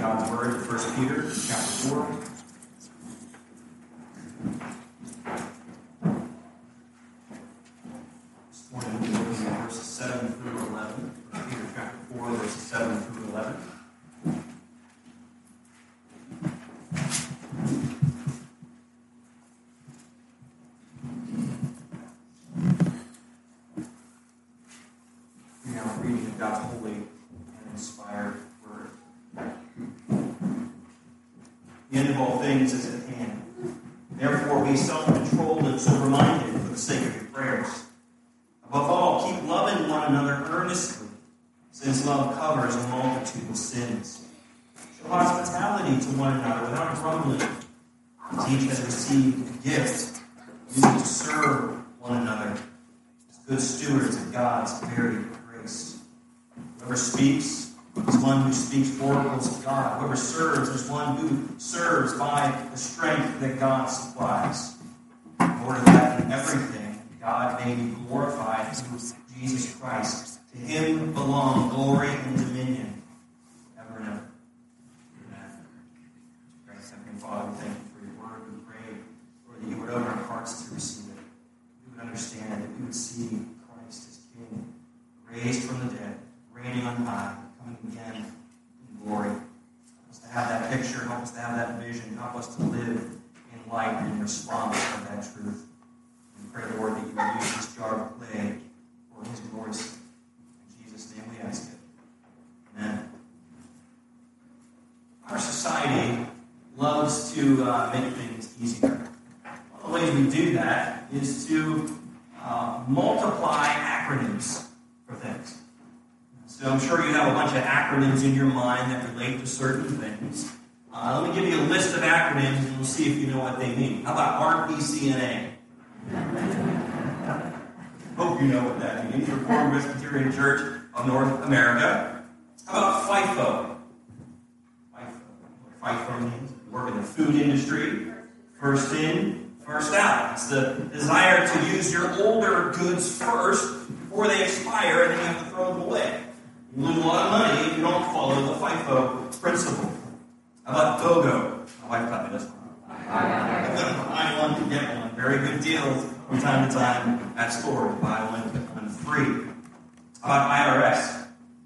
God's Word in 1 Peter chapter 4. This morning we'll be looking at verses 7 through 11. 1 Peter chapter 4, verses 7 through 11. We now are reading of God's holy and inspired Word. The end of all things is at hand. Therefore, be self-controlled and sober-minded for the sake of your prayers. Above all, keep loving one another earnestly, since love covers a multitude of sins. Show hospitality to one another without grumbling. As each has received a gift, use it to serve one another as good stewards of God's varied grace. Whoever speaks is one who speaks oracles of God. Whoever serves is one who serves by the strength that God supplies, in order that in everything God may be glorified through Jesus Christ. To him belong glory and dominion ever and ever. Amen. Gracious Heavenly Father, we thank you for your word. We pray, Lord, that you would open our hearts to receive it. We would understand that we would see Christ as King, raised from the dead, reigning on high, coming again in glory. Help us to have that picture, help us to have that vision, help us to live in light and in response to that truth. We pray, Lord, that you would use this jar of clay for his glory's sake. In Jesus' name we ask it. Amen. Our society loves to make things easier. One of the ways we do that is to multiply acronyms for things. So I'm sure you have a bunch of acronyms in your mind that relate to certain things. Let me give you a list of acronyms and we'll see if you know what they mean. How about RPCNA? Hope you know what that means. Reformed Presbyterian Church of North America. How about FIFO? FIFO means work in the food industry. First in, first out. It's the desire to use your older goods first before they expire and then you have to throw them away. You lose a lot of money if you don't follow the FIFO principle. How about GOGO? My wife taught me this one. Buy one to get one. Very good deals from time to time at stores. Buy one, get one free. How about IRS?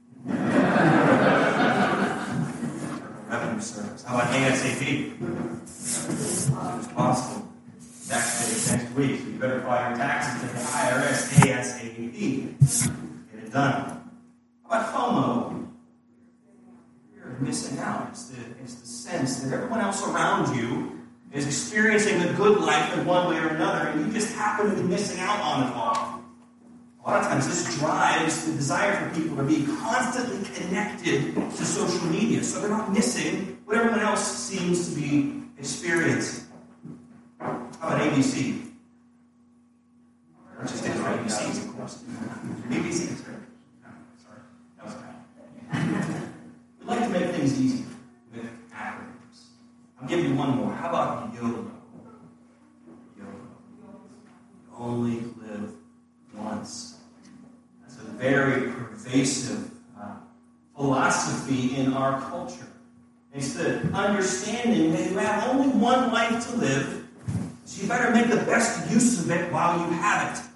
Revenue Service. How about ASAP? As soon as possible. Tax day is next week, so you better file your taxes at the IRS ASAP. Get it done. How about FOMO? You're missing out. It's the sense that everyone else around you is experiencing a good life in one way or another, and you just happen to be missing out on it all. A lot of times this drives the desire for people to be constantly connected to social media, so they're not missing what everyone else seems to be experiencing. How about ABC? Not just ABCs, of course. ABCs, right? Sorry. That was bad. We'd like to make things easier with acronyms. I'll give you one more. How about YOLO? YOLO. You only live once. That's a very pervasive philosophy in our culture. It's the understanding that you have only one life to live, so you better make the best use of it while you have it.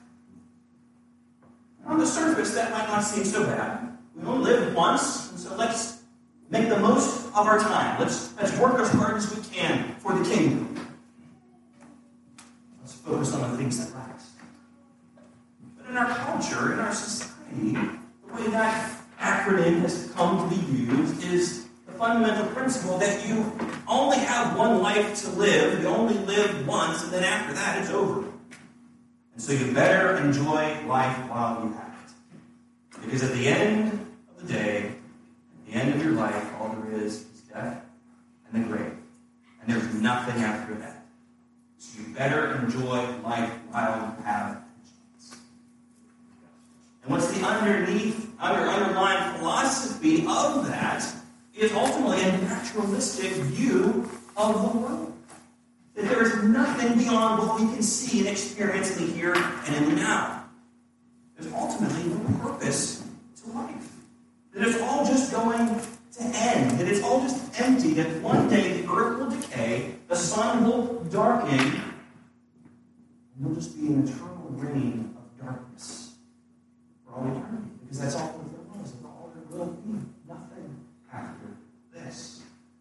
On the surface, that might not seem so bad. We only live once, and so let's make the most of our time. Let's work as hard as we can for the kingdom. Let's focus on the things that last. But in our culture, in our society, the way that acronym has come to be used is the fundamental principle that you only have one life to live, you only live once, and then after that it's over. And so you better enjoy life while you have it. Because at the end of the day, at the end of your life, all there is death and the grave. And there's nothing after that. So you better enjoy life while you have a chance. And what's the underlying philosophy of that is ultimately a naturalistic view of the world. That there is nothing beyond what we can see and experience in the here and in the now. There's ultimately no purpose to life. That it's all just going to end, that it's all just empty, that one day the earth will decay, the sun will darken, and there'll just be an eternal reign of darkness for all eternity. Because that's all there was, and all there will be. Nothing after this.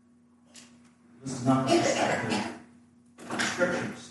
This is not the perspective of the Scriptures.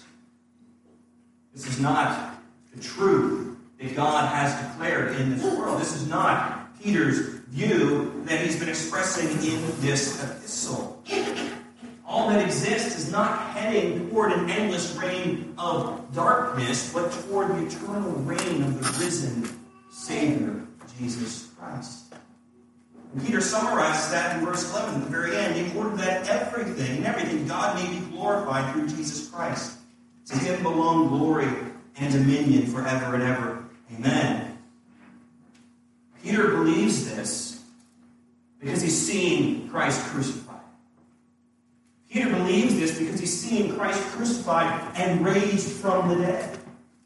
This is not the truth that God has declared in this world. This is not Peter's view that he's been expressing in this epistle. All that exists is not heading toward an endless reign of darkness, but toward the eternal reign of the risen Savior, Jesus Christ. And Peter summarizes that in verse 11 at the very end, in order that everything God may be glorified through Jesus Christ. To him belong glory and dominion forever and ever. Amen. Peter believes this because he's seen Christ crucified. Peter believes this because he's seen Christ crucified and raised from the dead.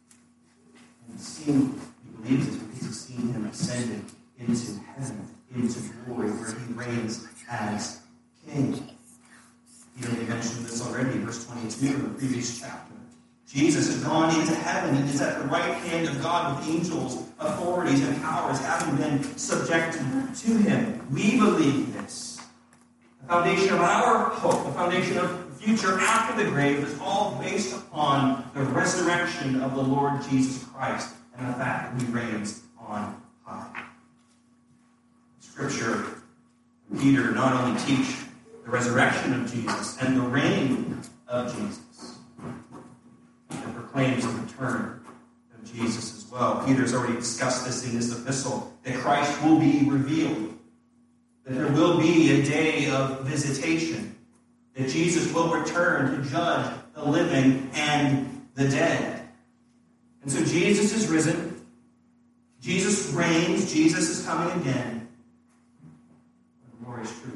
And he believes this because he's seen him ascended into heaven, into glory, where he reigns as king. Peter mentioned this already in verse 22 in the previous chapter. Jesus has gone into heaven and is at the right hand of God with angels, authorities, and powers having been subjected to him. We believe this. The foundation of our hope, the foundation of the future after the grave, is all based upon the resurrection of the Lord Jesus Christ and the fact that he reigns on high. Scripture and Peter not only teach the resurrection of Jesus and the reign of Jesus, it proclaims the return of Jesus as well. Peter's already discussed this in his epistle, that Christ will be revealed, that there will be a day of visitation, that Jesus will return to judge the living and the dead. And so Jesus is risen, Jesus reigns, Jesus is coming again. What a glorious truth.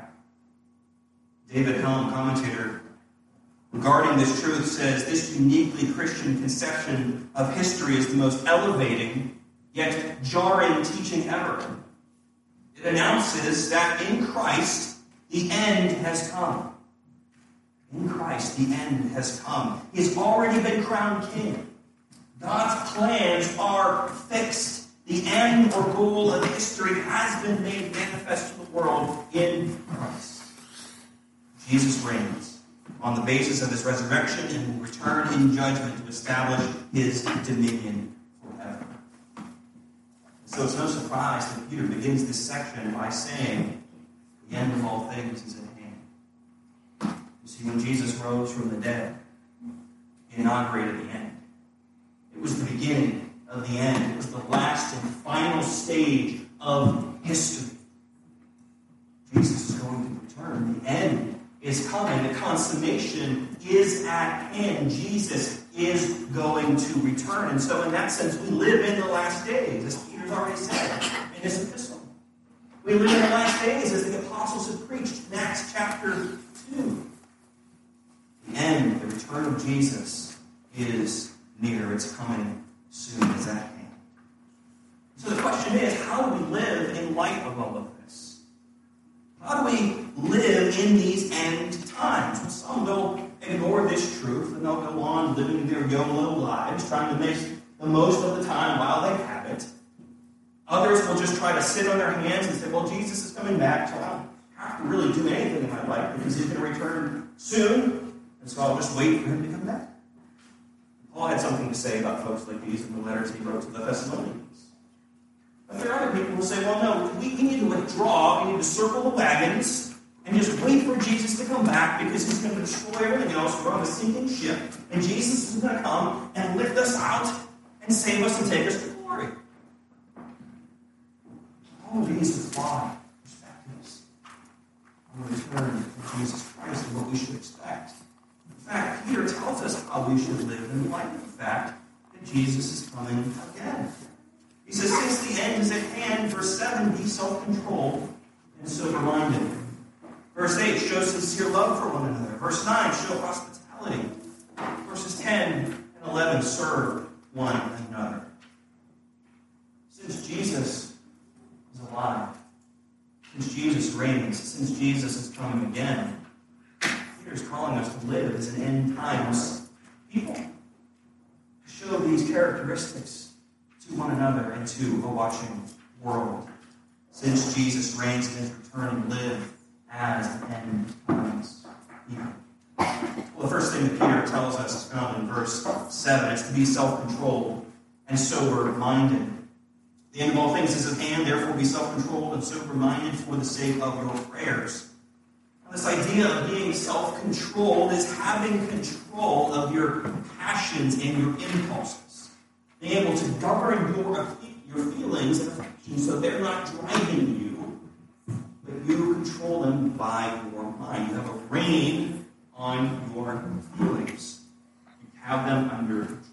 David Helm, commentator, regarding this truth, says this uniquely Christian conception of history is the most elevating, yet jarring teaching ever. It announces that in Christ, the end has come. In Christ, the end has come. He's already been crowned king. God's plans are fixed. The end or goal of history has been made manifest to the world in Christ. Jesus reigns on the basis of his resurrection and will return in judgment to establish his dominion forever. So it's no surprise that Peter begins this section by saying, the end of all things is at hand. You see, when Jesus rose from the dead, he inaugurated the end. It was the beginning of the end. It was the last and final stage of history. Jesus is going to return. The end is coming. The consummation is at hand. Jesus is going to return. And so in that sense, we live in the last days, as Peter's already said in his epistle. We live in the last days as the apostles have preached in Acts chapter 2. The end, the return of Jesus is near. It's coming soon. It's at hand. So the question is, how do we live in light of all of this? How do we live in these end times? Well, some will ignore this truth and they'll go on living their young little lives, trying to make the most of the time while they have it. Others will just try to sit on their hands and say, well, Jesus is coming back, so I don't have to really do anything in my life because he's going to return soon, and so I'll just wait for him to come back. Paul had something to say about folks like these in the letters he wrote to the Thessalonians. But there are other people who say, well, no, we need to withdraw, we need to circle the wagons, and just wait for Jesus to come back because he's going to destroy everything else. We're on a sinking ship, and Jesus is going to come and lift us out and save us and take us to glory. All of these are flawed perspectives on the return of Jesus Christ and what we should expect. In fact, Peter tells us how we should live in light of the fact that Jesus is coming again. He says, since the end is at hand, verse 7, be self-controlled and sober-minded. Verse 8, show sincere love for one another. Verse 9, show hospitality. Verses 10 and 11, serve one another. Since Jesus is alive, since Jesus reigns, since Jesus is coming again, Peter's calling us to live as an end times people. To show these characteristics to one another and to a watching world. Since Jesus reigns and is returning, live as an end times people. Well, the first thing that Peter tells us is found in verse 7. It's to be self-controlled and sober-minded. The end of all things is at hand, therefore be self-controlled and sober-minded for the sake of your prayers. Now, this idea of being self-controlled is having control of your passions and your impulses. Being able to govern your feelings and affections so they're not driving you, but you control them by your mind. You have a rein on your feelings. You have them under control.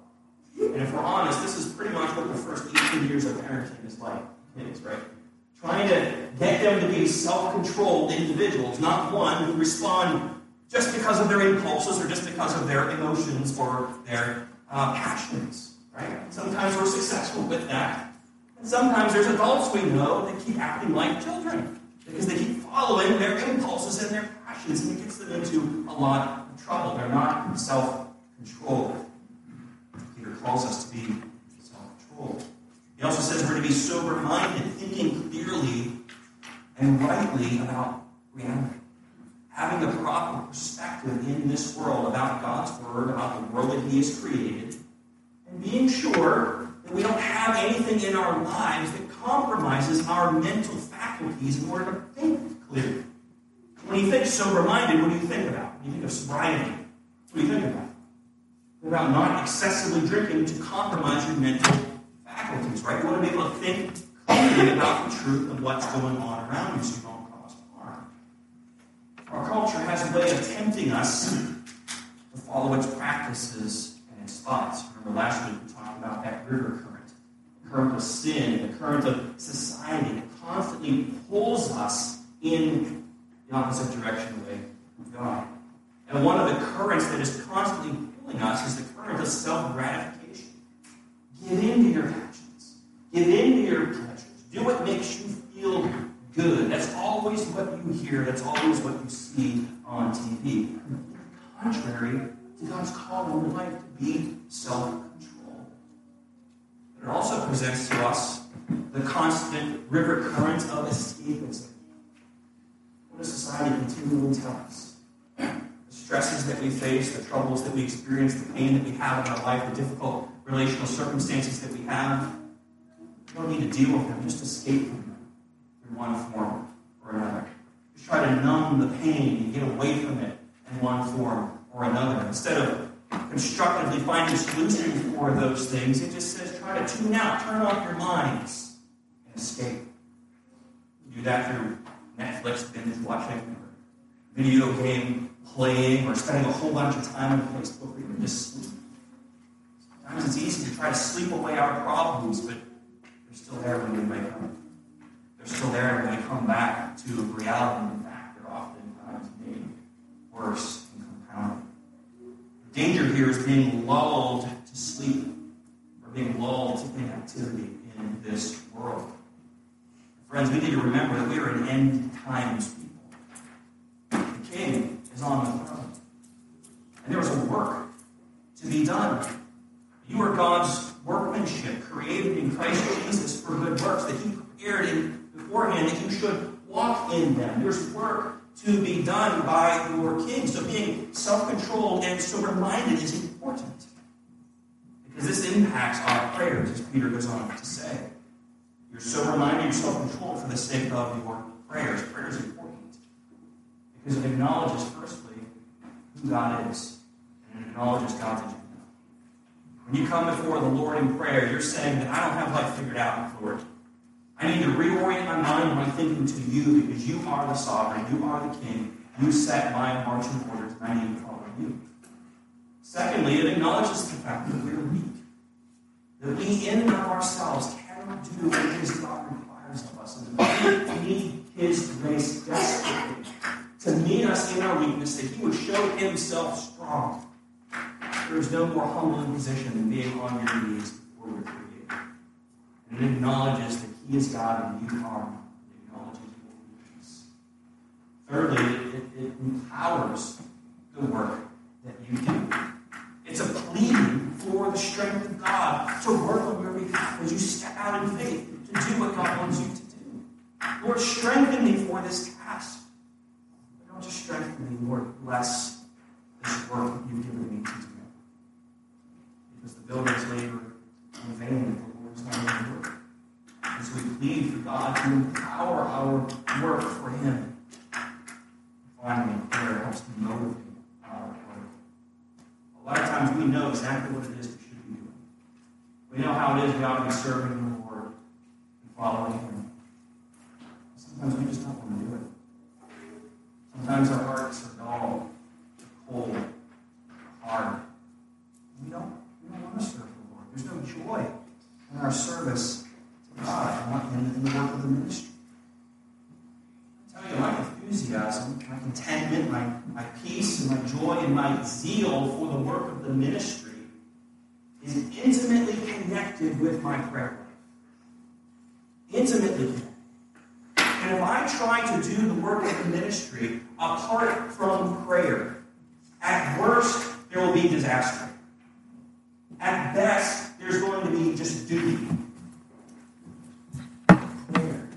And if we're honest, this is pretty much what the first 18 years of parenting is like. Kids, right? Trying to get them to be self-controlled individuals, not one who respond just because of their impulses or just because of their emotions or their passions. Right? Sometimes we're successful with that. And sometimes there's adults we know that keep acting like children because they keep following their impulses and their passions, and it gets them into a lot of trouble. They're not self-controlled. Peter calls us to be self-controlled. He also says we're to be sober-minded, thinking clearly and rightly about reality. Having a proper perspective in this world about God's Word, about the world that He has created, and being sure that we don't have anything in our lives that compromises our mental faculties in order to think clearly. When you think sober-minded, what do you think about? When you think of sobriety, what do you think about? About not excessively drinking to compromise your mental faculties, right? You want to be able to think clearly about the truth of what's going on around you so you don't cause harm. Our culture has a way of tempting us to follow its practices and its thoughts. Remember last week we talked about that river current. The current of sin, the current of society that constantly pulls us in the opposite direction away from God. And one of the currents that is constantly pulling us is the current of self-gratification. Give in to your passions. Give in to your pleasures. Do what makes you feel good. That's always what you hear. That's always what you see on TV. Contrary to God's call in your life to be self-controlled. But it also presents to us the constant river current of escapism. What does society continually tell us? The stresses that we face, the troubles that we experience, the pain that we have in our life, the difficult relational circumstances that we have, we don't need to deal with them, just escape from them in one form or another. Just try to numb the pain and get away from it in one form or another. Instead of constructively finding solutions for those things, it just says try to tune out, turn off your minds, and escape. You do that through Netflix binge watching, or video game playing, or spending a whole bunch of time on Facebook where you can just sleep. Sometimes it's easy to try to sleep away our problems, but they're still there when we wake up. They're still there when we come back to reality. In fact, they're oftentimes made worse and compounded. The danger here is being lulled to sleep, or being lulled to inactivity in this world. Friends, we need to remember that we are an end times people. The King is on the throne. And there is a work to be done. You are God's workmanship, created in Christ Jesus for good works that He prepared beforehand that you should walk in them. There's work to be done by your King. So being self-controlled and sober-minded is important. Because this impacts our prayers, as Peter goes on to say. You're sober-minded, you're self-controlled for the sake of your prayers. Prayer is important because it acknowledges, firstly, who God is, and it acknowledges God's agenda. When you come before the Lord in prayer, you're saying that I don't have life figured out, Lord. I need to reorient my mind and my thinking to you because you are the sovereign, you are the King, you set my marching orders, and I need to follow you. Secondly, it acknowledges the fact that we're weak, that we in and of ourselves cannot do what His God requires of us, and that we need His grace desperately to meet us in our weakness, that He would show Himself strong. There is no more humbling position than being on your knees before your Creator. And it acknowledges that He is God and you are not. It acknowledges your Thirdly, it empowers the work that you do. It's a pleading for the strength of God to work on your behalf as you step out in faith to do what God wants you to do. Lord, strengthen me for this task. But don't just strengthen me, Lord, bless this work that you've given me to do. Because the builders labor in vain if the Lord is not in the work. And so we plead for God to empower our work for Him. Finally, prayer helps to motivate our work. A lot of times we know exactly what it is we should be doing. We know how it is we ought to be serving the Lord and following Him. Sometimes we just don't want to do it. Sometimes our hearts are dull, cold, hard. We don't want to serve the Lord. There's no joy in our service to God and in the work of the ministry. I tell you, my enthusiasm, my contentment, my peace, and my joy, and my zeal for the work of the ministry is intimately connected with my prayer life. Intimately connected. And if I try to do the work of the ministry apart from prayer, at worst, there will be disaster. At best, there's going to be just duty. Prayer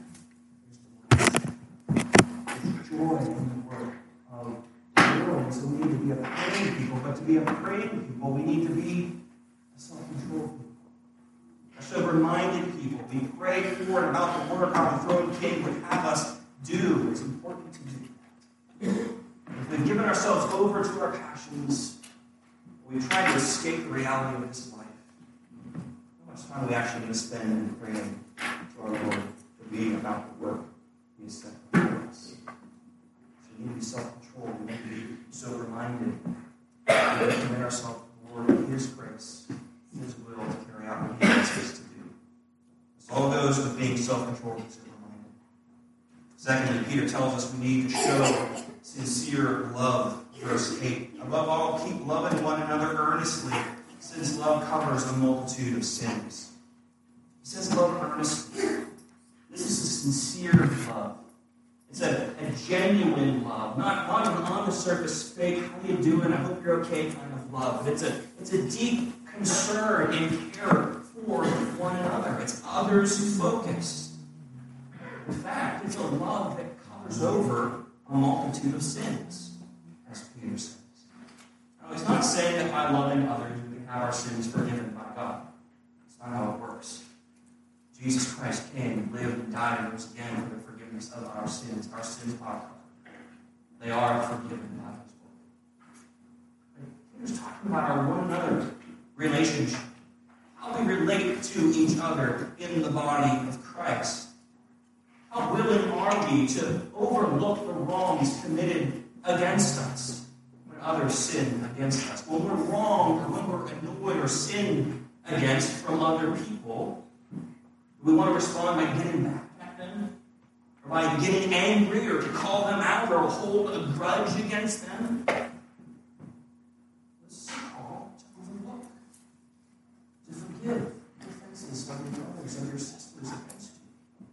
is joy in the work of the world. So we need to be a praying people, but to be a praying people, we need to be a self-controlled people. A sober-minded people. We pray for and about the work our enthroned King would have us do. It's important to do that. If we've given ourselves over to our passions, we try to escape the reality of this life, how much time are we actually going to spend in praying to our Lord to be about the work He has set before us? So we need to be self-controlled. We need to be sober-minded. We need to commit ourselves to the Lord in His grace, His will to carry out what He wants us to do. This all goes with being self-controlled and sober-minded. Secondly, Peter tells us we need to show sincere love. Verse 8. Above all, keep loving one another earnestly, since love covers a multitude of sins. He says love earnestly. This is a sincere love. It's a genuine love, not an on-the-surface fake, how you doing, I hope you're okay kind of love. But it's a deep concern and care for one another. It's others focused. In fact, it's a love that covers over a multitude of sins, as Peter says. Now, he's not saying that by loving others we can have our sins forgiven by God. That's not how it works. Jesus Christ came, lived, and died, and rose again for the forgiveness of our sins. Our sins are covered. They are forgiven by His word. Peter's talking about our one another relationship. How we relate to each other in the body of Christ. How willing are we to overlook the wrongs committed against us when others sin against us? When we're wronged or when we're annoyed or sinned against from other people, do we want to respond by getting back at them? Or by getting angry or to call them out or hold a grudge against them? This is called to overlook, to forgive the offenses of your brothers and your sisters against you.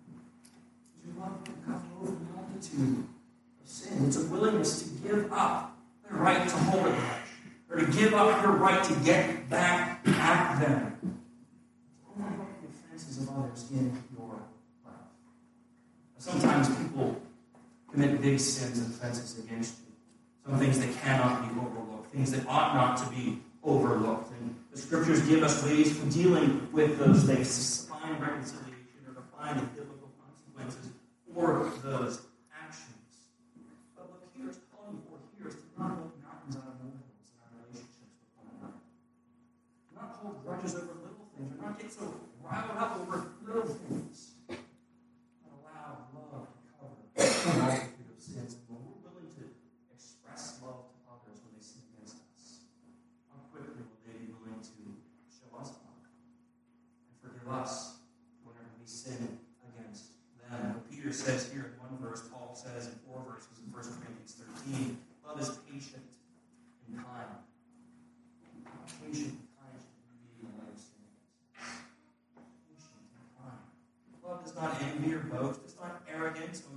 Love to cover over a multitude of sin. It's a willingness to give up the right to hold a grudge, or to give up your right to get back at them. To overlook the offenses of others in your life. Sometimes people commit big sins and offenses against you. Some things that cannot be overlooked, things that ought not to be overlooked. And the Scriptures give us ways for dealing with those things, to find reconciliation or to find the biblical consequences for those actions. But what Peter's calling for here is to not make mountains out of molehills in our relationships with one another. Not hold grudges over little things, or not get so riled up over little things. But allow love to cover a multitude of sins. And when we're willing to express love to others when they sin against us, how quickly will they be willing to show us love and forgive us whenever we sin against them? What Peter says here in one verse, Paul says in 4 verses in 1 Corinthians 13, love is patient and kind. How patient and kind should we be when others sin against us? Patient and kind. Love does not envy or boast. It's not arrogant, and we should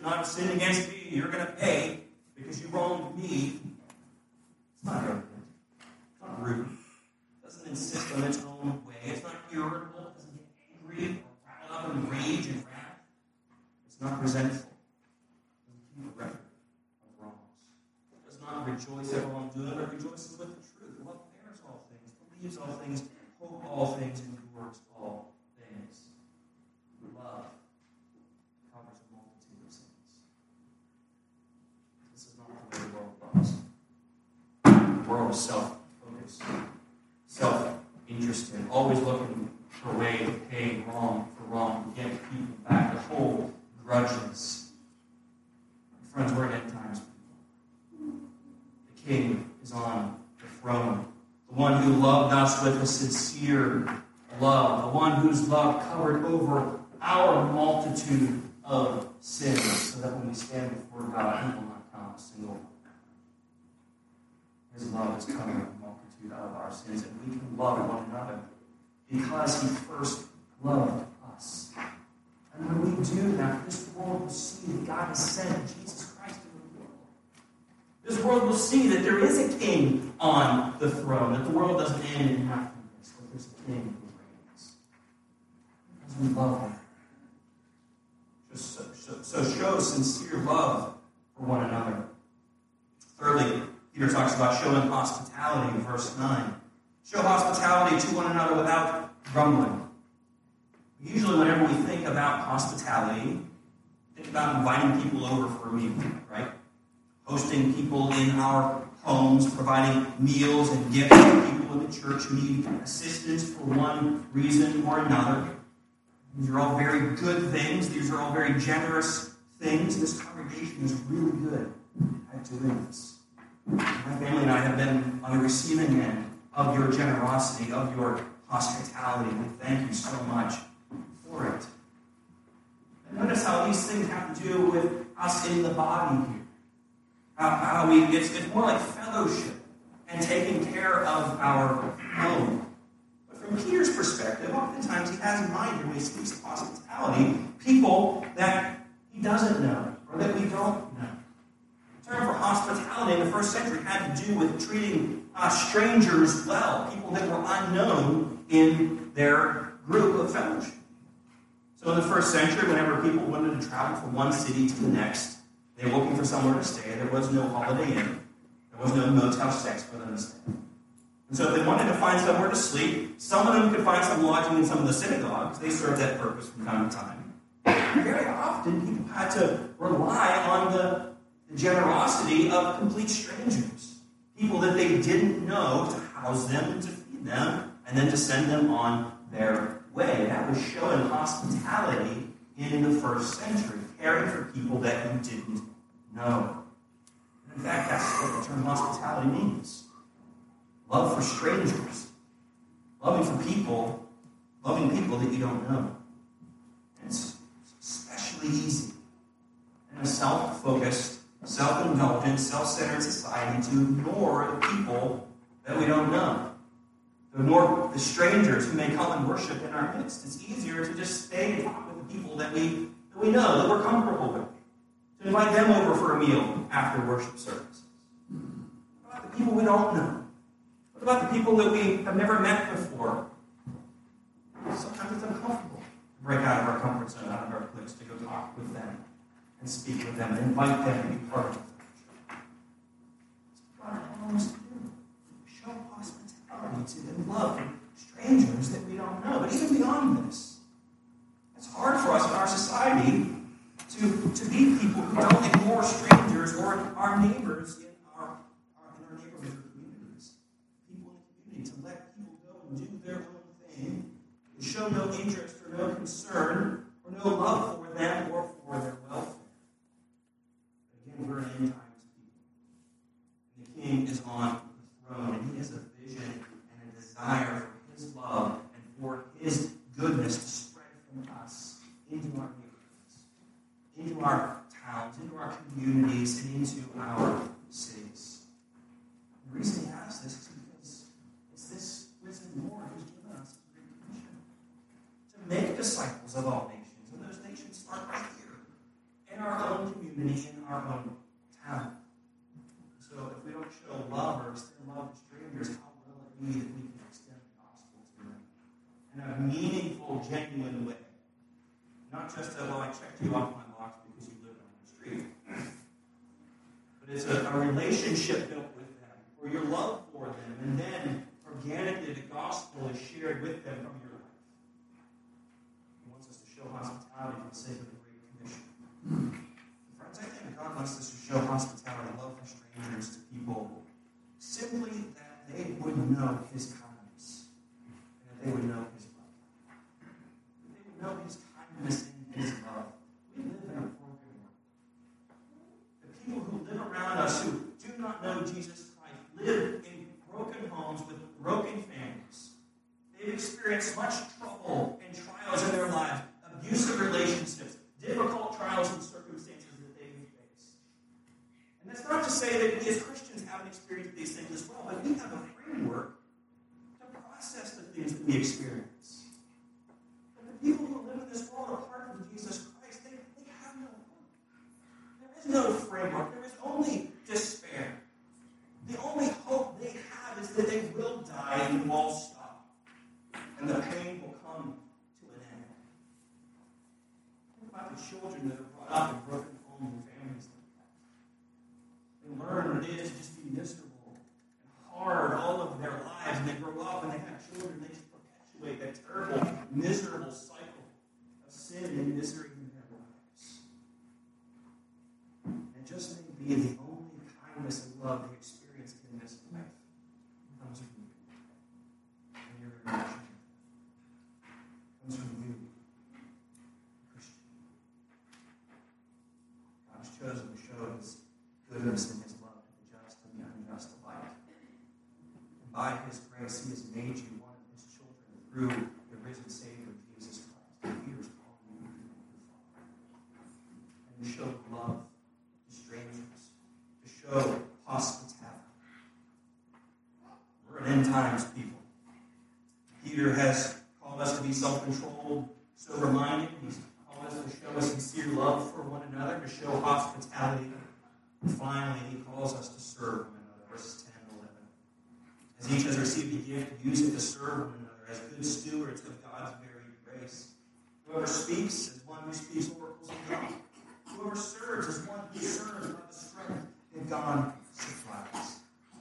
not sinned against me. You're going to pay because you wronged me. It's not arrogant. It's not rude. It doesn't insist on its own way. It's not irritable. It doesn't get angry or riled up in rage and wrath. It's not resentful. It doesn't keep a record of wrongs. It does not rejoice at wrongdoing, but rejoices with the truth. Love bears all things, believes all things, hope all things, endures all things. Love covers a multitude of sins. This is not the way the world loves. The world is self-focused, self-interested, always looking for a way to pay wrong for wrong, to get people back, to hold grudges. Friends, we're in end times people. The King is on the throne. The one who loved us with a sincere love. The one whose love covered over our multitude of sins, so that when we stand before God, He will not count a single one. His love is covering a multitude of our sins, and we can love one another because He first loved us. And when we do that, this world will see that God has sent Jesus Christ into the world. This world will see that there is a King on the throne, that the world doesn't end in nothingness, but there's a King who reigns. Because we love Him. So show sincere love for one another. Thirdly, Peter talks about showing hospitality in verse 9. Show hospitality to one another without grumbling. Usually whenever we think about hospitality, think about inviting people over for a meal, right? Hosting people in our homes, providing meals and gifts to people in the church who need assistance for one reason or another. These are all very good things. These are all very generous things. This congregation is really good at doing this. My family and I have been on the receiving end of your generosity, of your hospitality. We thank you so much for it. And notice how these things have to do with us in the body here. It's more like fellowship and taking care of our own. But from Peter's perspective, oftentimes he has in mind when he speaks of hospitality, people that he doesn't know or that we don't know. The term for hospitality in the first century had to do with treating strangers well, people that were unknown in their group of fellowship. So in the first century, whenever people wanted to travel from one city to the next, they were looking for somewhere to stay. There was no Holiday Inn. There was no Motel 6 for them to stay. And so if they wanted to find somewhere to sleep, some of them could find some lodging in some of the synagogues. They served that purpose from time to time. Very often, people had to rely on the generosity of complete strangers. People that they didn't know, to house them and to feed them, and then to send them on their way. That was showing hospitality in the first century, caring for people that you didn't know. And in fact, that's what the term hospitality means. Love for strangers. Loving people that you don't know. And it's especially easy in a self-focused, self-indulgent, self-centered society to ignore the people that we don't know. To ignore the strangers who may come and worship in our midst. It's easier to just stay and talk with the people that we know, that we're comfortable with. To invite them over for a meal after worship services. What about the people we don't know? What about the people that we have never met before? Sometimes it's uncomfortable to break out of our comfort zone, out of our place, to go talk with them and speak with them and invite them to be part of the fellowship. That's what God wants to do. Show hospitality to and love strangers that we don't know. But even beyond this, it's hard for us in our society to be people who don't ignore strangers or our neighbors in our neighborhoods or communities. People in the community, to let people go and do their own thing, and show no interest or no concern or no love for them or for their welfare. But again, we're an end times people. And the King is on the throne, and he has a vision and a desire for his love and for his goodness to spread from us into our neighborhoods, into our towns, into our communities, and into our cities. The reason he has this is because it's this risen Lord who's given us the great commission to make disciples of all nations. And those nations start right here in our own communities. even in our own town. So if we don't show love or extend love to strangers, how will it be that we can extend the gospel to them in a meaningful, genuine way? Not just that, well, I checked you off my box because you live on the street. But it's a relationship built with them, or your love for them, and then organically the gospel is shared with them from your life. He wants us to show hospitality for the sake of the Great Commission. Friends, I think God wants us to show hospitality, love for strangers to people, simply that they would know His kindness, and that they would know His love. That they would know His kindness and His love. We live in a broken world. The people who live around us who do not know Jesus Christ live in broken homes with broken families. They've experienced much trouble and trials in their lives, abusive relationships, difficult trials and circumstances that they face. And that's not to say that we as Christians haven't experienced these things as well, but we have a framework to process the things that we experience. But the people who live in this world apart from Jesus Christ, they have no hope. There is no framework. There is only despair. The only hope they have is that they will die and it will all stop. And the pain will come to an end. Think about the children that are brought up in broken homes and families like that. They learn what it is to just be miserable and hard all of their lives. And they grow up and they have children. They just perpetuate that terrible, miserable cycle of sin and misery in their lives. And just may be the only kindness and love they experience in this life comes from you. And your interaction comes from you, Christian. God has chosen to show His goodness and His love to the just and the unjust alike. And by His grace, He has made you one of His children through the risen Savior, Jesus Christ. And He is calling you to the Father. And to show love to strangers, to show hospitality. We're an end times people. Peter has called us to be self-controlled, sober-minded. He's called us to show a sincere love for one another, to show hospitality. And finally, he calls us to serve one another, verses 10 and 11. As each has received a gift, use it to serve one another as good stewards of God's varied grace. Whoever speaks is one who speaks oracles of God. Whoever serves is one who serves by the strength that God supplies.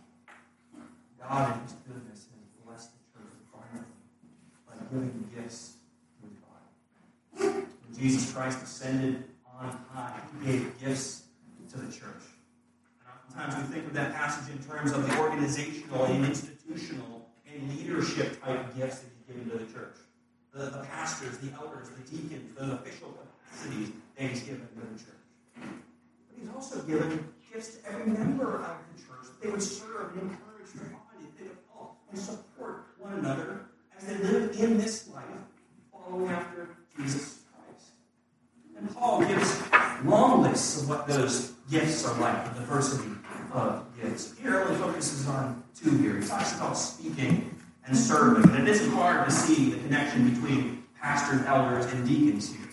God in His goodness has blessed the church abundantly by giving gifts through God. When Jesus Christ ascended on high, He gave gifts to the church. And oftentimes we think of that passage in terms of the organizational and institutional and leadership type gifts that He's given to the church. The pastors, the elders, the deacons, the official capacities that He's given to the church. But He's also given gifts to every member of the church that they would serve and encourage the body, that they would help and support one another as they live in this life following after Jesus Christ. And Paul gives long lists of what those gifts are like, the diversity of gifts. He only focuses on two here. He talks about speaking and serving. And it isn't hard to see the connection between pastors, elders, and deacons here.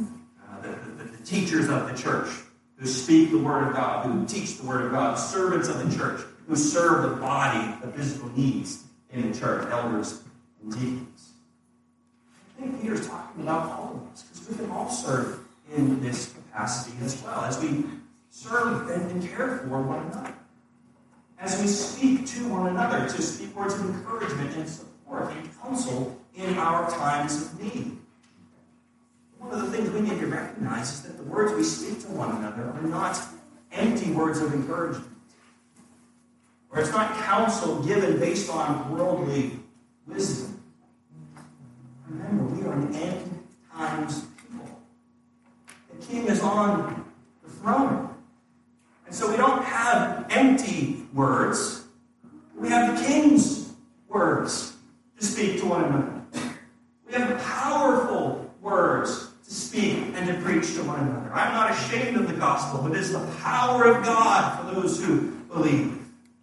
The teachers of the church who speak the Word of God, who teach the Word of God, servants of the church, who serve the body, the physical needs in the church, elders and deacons. I think Peter's talking about all of us, because we can all serve in this capacity as well, as we serve and care for one another. As we speak to one another, to speak words of encouragement and support and counsel in our times of need. One of the things we need to recognize is that the words we speak to one another are not empty words of encouragement. Or it's not counsel given based on worldly wisdom. Remember, we are an end times people. The King is on the throne. And so we don't have empty words. We have the King's words to speak to one another. We have powerful words to speak and to preach to one another. I'm not ashamed of the gospel, but it is the power of God for those who believe.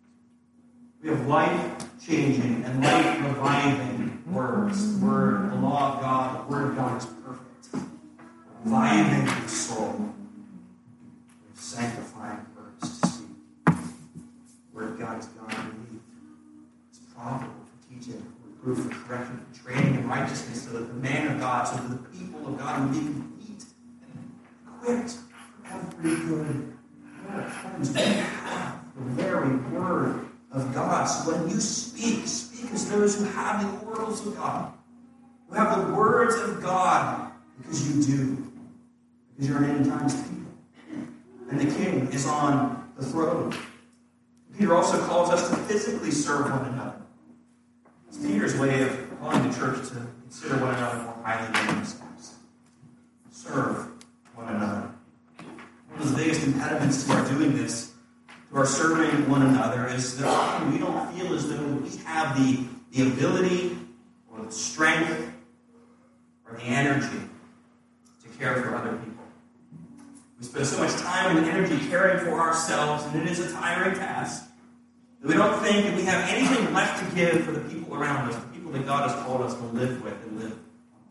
We have life-changing and life-reviving words. The word, the law of God, the word of God is perfect. Reviving the soul. We have sanctifying words to speak. The Word of God is God-breathed. It's profitable for teaching, for reproof, for correction, for training in righteousness, so that the man of God, so that the people of God will be complete and equipped for every good work. Friends, we have the very Word of God. So when you speak, speak as those who have the oracles of God, who have the words of God, because you do. Because you're an end times people. And the King is on the throne. Peter also calls us to physically serve one another. It's Peter's way of calling the church to consider one another more highly than themselves. Serve one another. One of the biggest impediments to our doing this, to our serving one another, is that often we don't feel as though we have the ability or the strength or the energy to care for other people. We spend so much time and energy caring for ourselves, and it is a tiring task, that we don't think that we have anything left to give for the people around us, the people that God has called us to live with and live.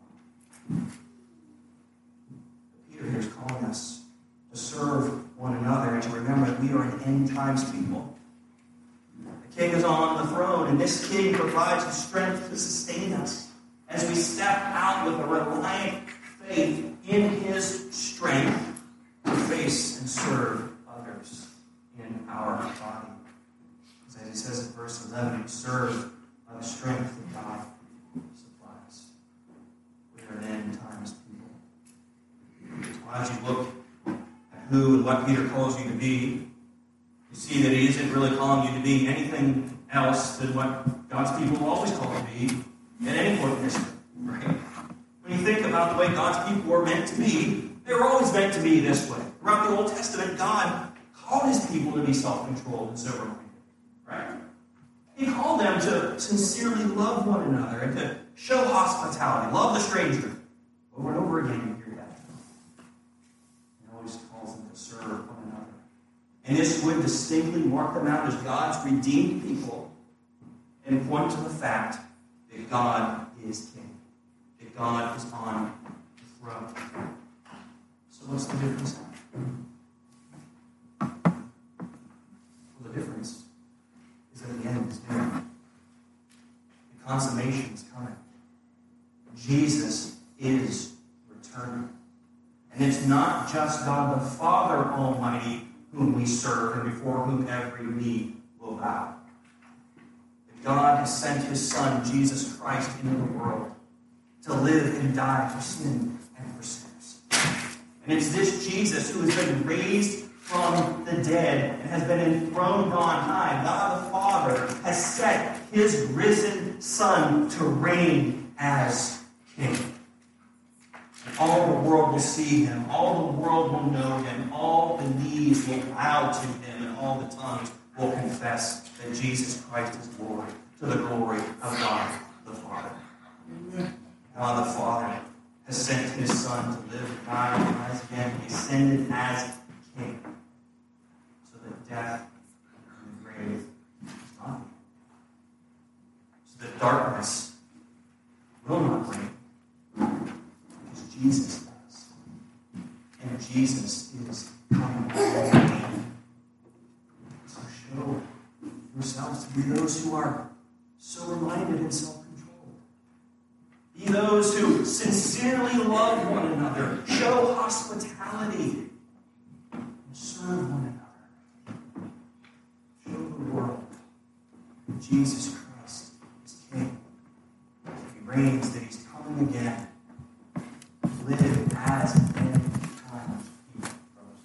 Peter here is calling us to serve one another and to remember that we are an end times people. The King is on the throne, and this King provides the strength to sustain us as we step out with a reliant faith in His strength to face and serve others in our body. As he says in verse 11, serve by the strength that God supplies. We are an end times people. So as you look at who and what Peter calls you to be, you see that he isn't really calling you to be anything else than what God's people always call to be at any point in history. Right? When you think about the way God's people were meant to be, they were always meant to be this way. Throughout the Old Testament, God called His people to be self-controlled and sober-minded. Right? He called them to sincerely love one another and to show hospitality, love the stranger. Over and over again, you hear that. He always calls them to serve one another. And this would distinctly mark them out as God's redeemed people and point to the fact that God is King, that God is on the throne. So what's the difference? Well, the difference is that the end is near. The consummation is coming. Jesus is returning. And it's not just God the Father Almighty whom we serve and before whom every knee will bow. That God has sent His Son, Jesus Christ, into the world to live and die for sin and for sinners. And it's this Jesus who has been raised from the dead and has been enthroned on high. God the Father has set His risen Son to reign as King. And all the world will see Him. All the world will know Him. All the knees will bow to Him. And all the tongues will confess that Jesus Christ is Lord, to the glory of God the Father. God the Father has sent His Son to live and die and rise again. He ascended as King, so that death and the grave is not here. So that darkness will not reign, because Jesus does. And Jesus is coming again. So show yourselves to be those who are sober-minded and self-controlled. Be those who sincerely love one another, show hospitality, and serve one another. Show the world that Jesus Christ is King. He reigns, that He's coming again. Live as an end times people.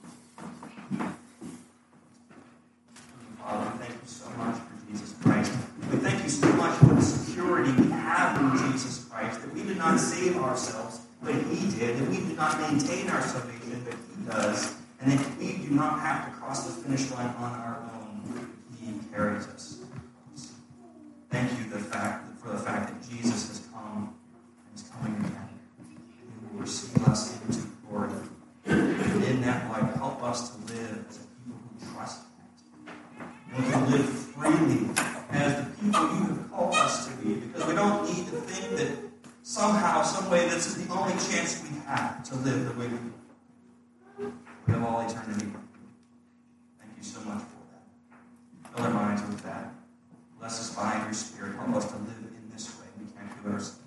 Father, thank you so much for Jesus Christ. We thank you so much for the security we have in Jesus Christ, that we did not save ourselves, but He did, that we did not maintain our salvation, but He does, and that we do not have to cross the finish line on our own. He carries us. Thank you for the fact that Jesus has come and is coming again. He will receive us into glory. And in that light, help us to live as a people who trust Him. And to live freely as the people You have called us to be, because we don't need to think that somehow, some way, this is the only chance we have to live the way we do. We have all eternity. verse.